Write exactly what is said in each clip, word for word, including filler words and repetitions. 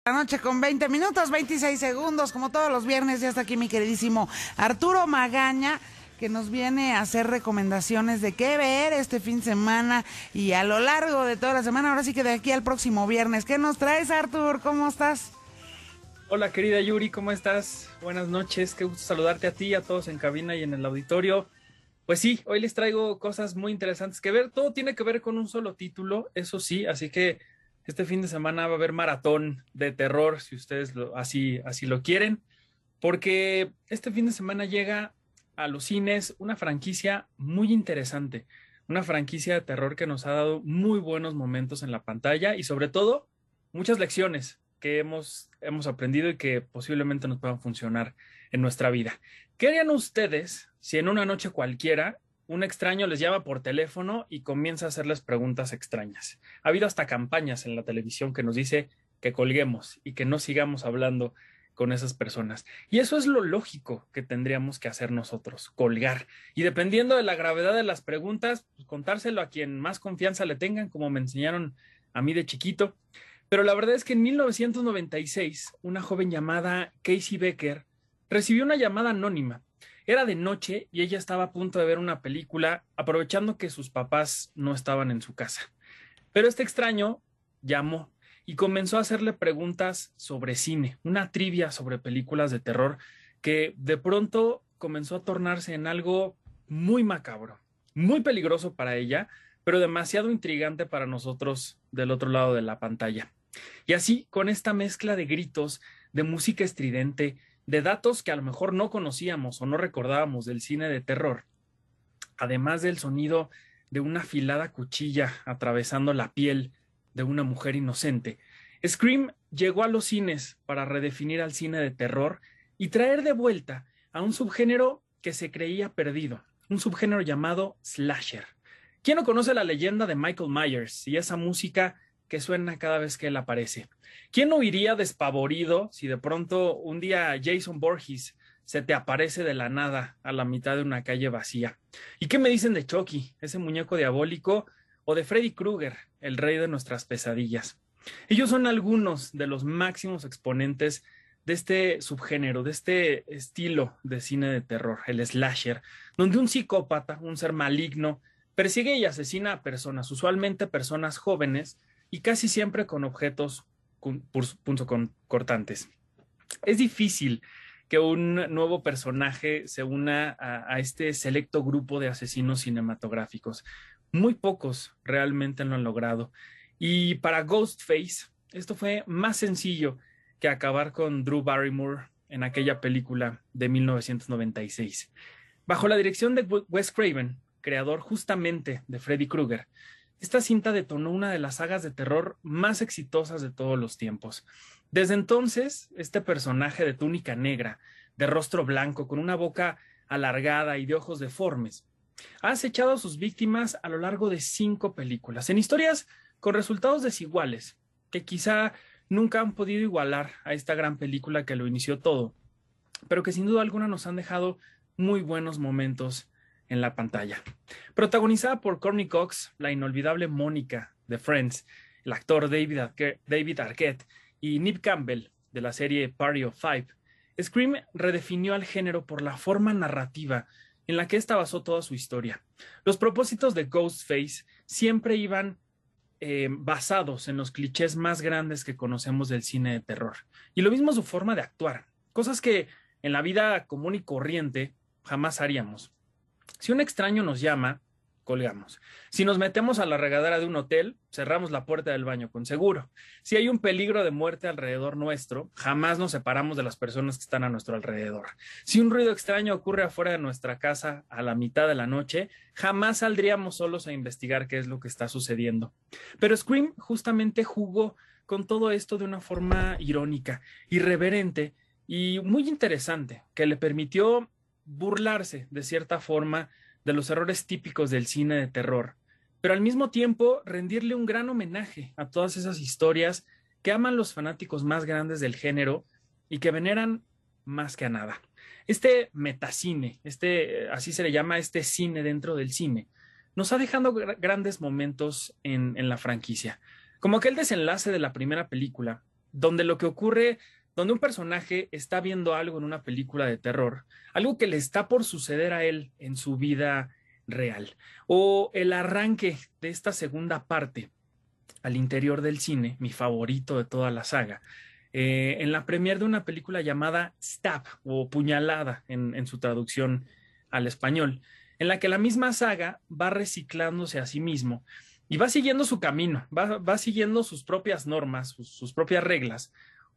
La noche con veinte minutos, veintiséis segundos, como todos los viernes. Ya está aquí mi queridísimo Arturo Magaña, que nos viene a hacer recomendaciones de qué ver este fin de semana y a lo largo de toda la semana, ahora sí que de aquí al próximo viernes. ¿Qué nos traes, Artur? ¿Cómo estás? Hola, querida Yuri, ¿cómo estás? Buenas noches, qué gusto saludarte a ti, a todos en cabina y en el auditorio. Pues sí, hoy les traigo cosas muy interesantes que ver. Todo tiene que ver con un solo título, eso sí, así que este fin de semana va a haber maratón de terror, si ustedes lo, así, así lo quieren, porque este fin de semana llega a los cines una franquicia muy interesante, una franquicia de terror que nos ha dado muy buenos momentos en la pantalla y sobre todo muchas lecciones que hemos, hemos aprendido y que posiblemente nos puedan funcionar en nuestra vida. ¿Qué harían ustedes si en una noche cualquiera un extraño les llama por teléfono y comienza a hacerles preguntas extrañas? Ha habido hasta campañas en la televisión que nos dice que colguemos y que no sigamos hablando con esas personas. Y eso es lo lógico que tendríamos que hacer nosotros, colgar. Y dependiendo de la gravedad de las preguntas, pues contárselo a quien más confianza le tengan, como me enseñaron a mí de chiquito. Pero la verdad es que en mil novecientos noventa y seis, una joven llamada Casey Becker recibió una llamada anónima. Era de noche y ella estaba a punto de ver una película, aprovechando que sus papás no estaban en su casa. Pero este extraño llamó y comenzó a hacerle preguntas sobre cine, una trivia sobre películas de terror que de pronto comenzó a tornarse en algo muy macabro, muy peligroso para ella, pero demasiado intrigante para nosotros del otro lado de la pantalla. Y así, con esta mezcla de gritos, de música estridente, de datos que a lo mejor no conocíamos o no recordábamos del cine de terror, además del sonido de una afilada cuchilla atravesando la piel de una mujer inocente, Scream llegó a los cines para redefinir al cine de terror y traer de vuelta a un subgénero que se creía perdido, un subgénero llamado slasher. ¿Quién no conoce la leyenda de Michael Myers y esa música que suena cada vez que él aparece? ¿Quién no iría despavorido si de pronto un día Jason Voorhees se te aparece de la nada a la mitad de una calle vacía? ¿Y qué me dicen de Chucky, ese muñeco diabólico, o de Freddy Krueger, el rey de nuestras pesadillas? Ellos son algunos de los máximos exponentes de este subgénero, de este estilo de cine de terror, el slasher, donde un psicópata, un ser maligno, persigue y asesina a personas, usualmente personas jóvenes, y casi siempre con objetos punzocortantes. Es difícil que un nuevo personaje se una a, a este selecto grupo de asesinos cinematográficos. Muy pocos realmente lo han logrado. Y para Ghostface, esto fue más sencillo que acabar con Drew Barrymore en aquella película de mil novecientos noventa y seis. Bajo la dirección de Wes Craven, creador justamente de Freddy Krueger, esta cinta detonó una de las sagas de terror más exitosas de todos los tiempos. Desde entonces, este personaje de túnica negra, de rostro blanco, con una boca alargada y de ojos deformes, ha acechado a sus víctimas a lo largo de cinco películas, en historias con resultados desiguales, que quizá nunca han podido igualar a esta gran película que lo inició todo, pero que sin duda alguna nos han dejado muy buenos momentos en la pantalla. Protagonizada por Courtney Cox, la inolvidable Mónica de Friends, el actor David, Arquette, David Arquette y Neve Campbell de la serie Party of Five, Scream redefinió al género por la forma narrativa en la que ésta basó toda su historia. Los propósitos de Ghostface siempre iban eh, basados en los clichés más grandes que conocemos del cine de terror. Y lo mismo su forma de actuar, cosas que en la vida común y corriente jamás haríamos. Si un extraño nos llama, colgamos. Si nos metemos a la regadera de un hotel, cerramos la puerta del baño con seguro. Si hay un peligro de muerte alrededor nuestro, jamás nos separamos de las personas que están a nuestro alrededor. Si un ruido extraño ocurre afuera de nuestra casa a la mitad de la noche, jamás saldríamos solos a investigar qué es lo que está sucediendo. Pero Scream justamente jugó con todo esto de una forma irónica, irreverente y muy interesante, que le permitió burlarse de cierta forma de los errores típicos del cine de terror, pero al mismo tiempo rendirle un gran homenaje a todas esas historias que aman los fanáticos más grandes del género y que veneran más que a nada. Este metacine, este, así se le llama este cine dentro del cine, nos ha dejado gr- grandes momentos en, en la franquicia, como aquel desenlace de la primera película, donde lo que ocurre, donde un personaje está viendo algo en una película de terror, algo que le está por suceder a él en su vida real, o el arranque de esta segunda parte al interior del cine, mi favorito de toda la saga, eh, en la premiere de una película llamada Stab o Puñalada en, en su traducción al español, en la que la misma saga va reciclándose a sí mismo y va siguiendo su camino, va, va siguiendo sus propias normas, sus, sus propias reglas,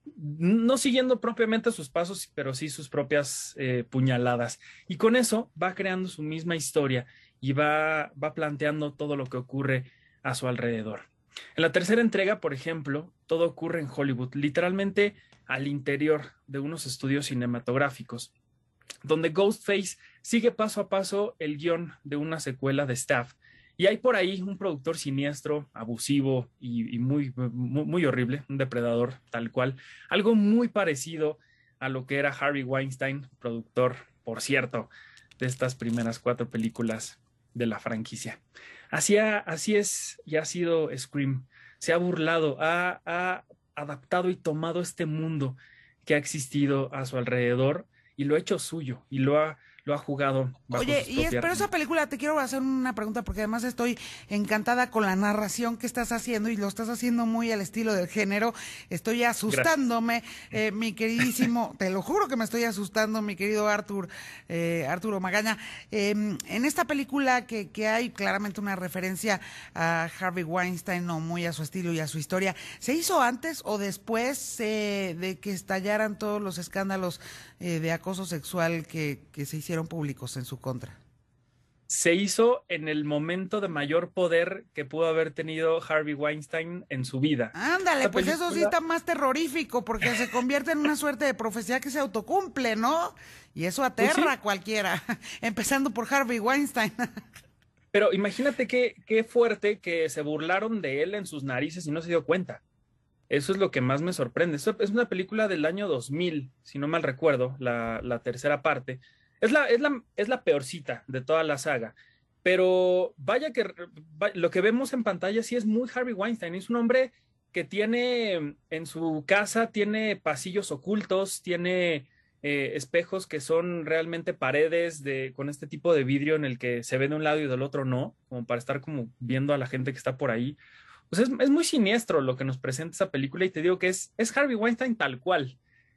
no siguiendo propiamente sus pasos, pero sí sus propias eh, puñaladas. Y con eso va creando su misma historia y va, va planteando todo lo que ocurre a su alrededor. En la tercera entrega, por ejemplo, todo ocurre en Hollywood, literalmente al interior de unos estudios cinematográficos, donde Ghostface sigue paso a paso el guión de una secuela de Staff. Y hay por ahí un productor siniestro, abusivo y, y muy, muy, muy horrible, un depredador tal cual, algo muy parecido a lo que era Harvey Weinstein, productor, por cierto, de estas primeras cuatro películas de la franquicia. Así, ha, así es y ha sido Scream. Se ha burlado, ha, ha adaptado y tomado este mundo que ha existido a su alrededor y lo ha hecho suyo y lo ha, lo ha jugado bajo Oye, sus y es, pero propias esa película, te quiero hacer una pregunta porque además estoy encantada con la narración que estás haciendo y lo estás haciendo muy al estilo del género. Estoy asustándome, eh, mi queridísimo, te lo juro que me estoy asustando, mi querido Artur, eh, Arturo Magaña. Eh, en esta película que, que hay claramente una referencia a Harvey Weinstein, o muy a su estilo y a su historia, ¿se hizo antes o después eh, de que estallaran todos los escándalos eh, de acoso sexual que, que se hicieron públicos en su contra? Se hizo en el momento de mayor poder que pudo haber tenido Harvey Weinstein en su vida. Ándale, Esta pues película... eso sí está más terrorífico porque se convierte en una suerte de profecía que se autocumple, ¿no? Y eso aterra Pues sí. a cualquiera, empezando por Harvey Weinstein. Pero imagínate qué, qué fuerte que se burlaron de él en sus narices y no se dio cuenta. Eso es lo que más me sorprende. Eso es una película del año dos mil, si no mal recuerdo, la, la tercera parte. Es la, es, la, es la peorcita de toda la saga. Pero vaya que vaya, lo que vemos en pantalla sí es muy Harvey Weinstein. Es un hombre que tiene en su casa, tiene pasillos ocultos, tiene eh, espejos que son realmente paredes de, con este tipo de vidrio en el que se ve de un lado y del otro no, como para estar como viendo a la gente que está por ahí. Pues es, es muy siniestro lo que nos presenta esa película y te digo que es, es Harvey Weinstein tal cual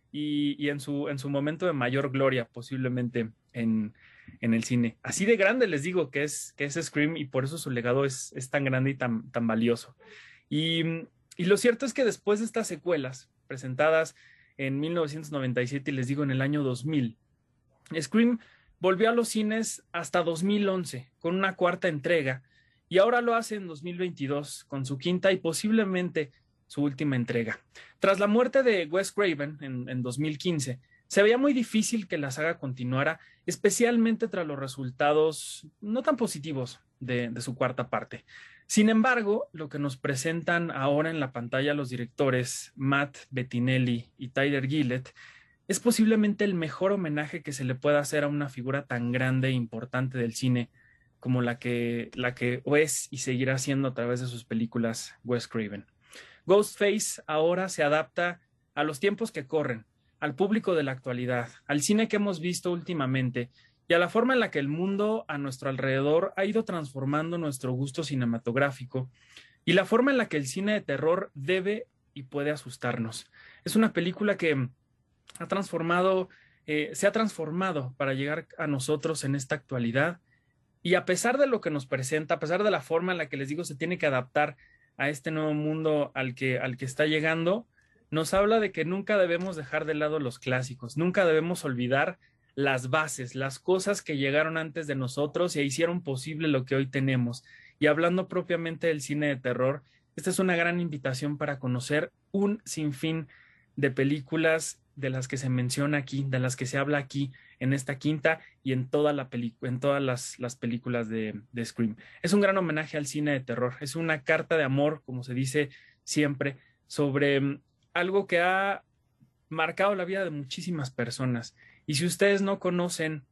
y, y en, su, en su momento de mayor gloria posiblemente en, en el cine. Así de grande les digo que es, que es Scream y por eso su legado es, es tan grande y tan, tan valioso. Y, y lo cierto es que después de estas secuelas presentadas en mil novecientos noventa y siete y les digo en el año dos mil, Scream volvió a los cines hasta dos mil once con una cuarta entrega. Y ahora lo hace en dos mil veintidós con su quinta y posiblemente su última entrega. Tras la muerte de Wes Craven en, en dos mil quince, se veía muy difícil que la saga continuara, especialmente tras los resultados no tan positivos de, de su cuarta parte. Sin embargo, lo que nos presentan ahora en la pantalla los directores Matt Bettinelli y Tyler Gillett es posiblemente el mejor homenaje que se le pueda hacer a una figura tan grande e importante del cine como la que, la que es y seguirá siendo a través de sus películas Wes Craven. Ghostface ahora se adapta a los tiempos que corren, al público de la actualidad, al cine que hemos visto últimamente y a la forma en la que el mundo a nuestro alrededor ha ido transformando nuestro gusto cinematográfico y la forma en la que el cine de terror debe y puede asustarnos. Es una película que ha transformado, eh, se ha transformado para llegar a nosotros en esta actualidad. Y a pesar de lo que nos presenta, a pesar de la forma en la que les digo se tiene que adaptar a este nuevo mundo al que, al que está llegando, nos habla de que nunca debemos dejar de lado los clásicos, nunca debemos olvidar las bases, las cosas que llegaron antes de nosotros y hicieron posible lo que hoy tenemos. Y hablando propiamente del cine de terror, esta es una gran invitación para conocer un sinfín de películas de las que se menciona aquí, de las que se habla aquí en esta quinta y en, toda la en todas las, las películas de, de Scream. Es un gran homenaje al cine de terror, es una carta de amor, como se dice siempre, sobre um, algo que ha marcado la vida de muchísimas personas. Y si ustedes no conocen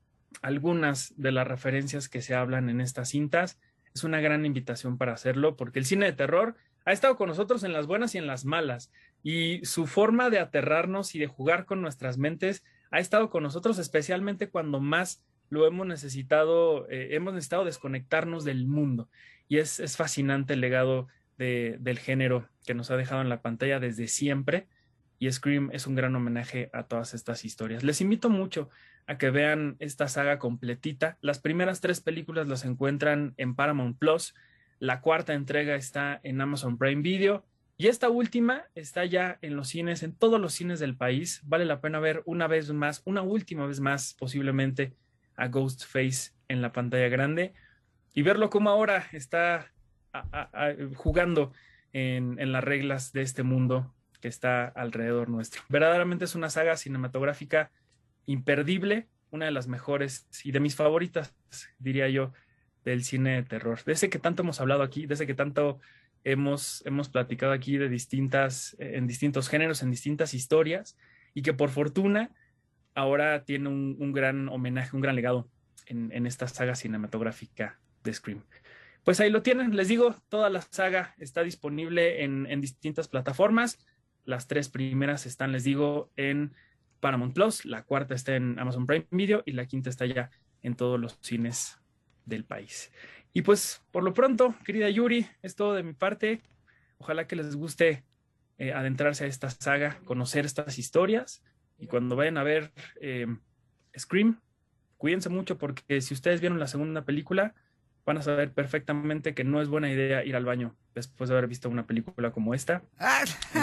algunas de las referencias que se hablan en estas cintas, es una gran invitación para hacerlo, porque el cine de terror ha estado con nosotros en las buenas y en las malas, y su forma de aterrarnos y de jugar con nuestras mentes ha estado con nosotros especialmente cuando más lo hemos necesitado, eh, hemos necesitado desconectarnos del mundo, y es, es fascinante el legado de, del género que nos ha dejado en la pantalla desde siempre, y Scream es un gran homenaje a todas estas historias. Les invito mucho a que vean esta saga completita. Las primeras tres películas las encuentran en Paramount Plus, la cuarta entrega está en Amazon Prime Video, y esta última está ya en los cines, en todos los cines del país. Vale la pena ver una vez más, una última vez más, posiblemente, a Ghostface en la pantalla grande, y verlo como ahora está a, a, a, jugando en, en las reglas de este mundo que está alrededor nuestro. Verdaderamente es una saga cinematográfica imperdible, una de las mejores y de mis favoritas, diría yo, del cine de terror. De ese que tanto hemos hablado aquí, de ese que tanto hemos, hemos platicado aquí de distintas, en distintos géneros, en distintas historias, y que por fortuna ahora tiene un, un gran homenaje, un gran legado en, en esta saga cinematográfica de Scream. Pues ahí lo tienen, les digo, toda la saga está disponible en, en distintas plataformas. Las tres primeras están, les digo, en Paramount Plus, la cuarta está en Amazon Prime Video y la quinta está ya en todos los cines del país. Y pues, por lo pronto, querida Yuri, es todo de mi parte. Ojalá que les guste eh, adentrarse a esta saga, conocer estas historias, y cuando vayan a ver eh, Scream, cuídense mucho, porque si ustedes vieron la segunda película, van a saber perfectamente que no es buena idea ir al baño después de haber visto una película como esta. Ah.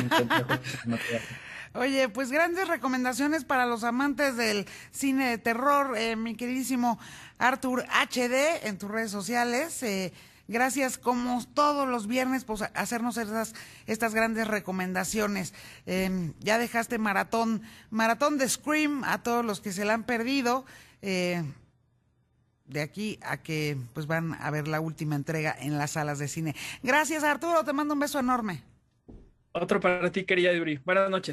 Oye, pues grandes recomendaciones para los amantes del cine de terror, eh, mi queridísimo Arthur H D, en tus redes sociales. Eh, gracias, como todos los viernes, pues, a hacernos estas, estas grandes recomendaciones. Eh, ya dejaste maratón, maratón de Scream a todos los que se la han perdido. Eh, de aquí a que pues van a ver la última entrega en las salas de cine. Gracias, Arturo, te mando un beso enorme. Otro para ti, querida Yuri. Buenas noches.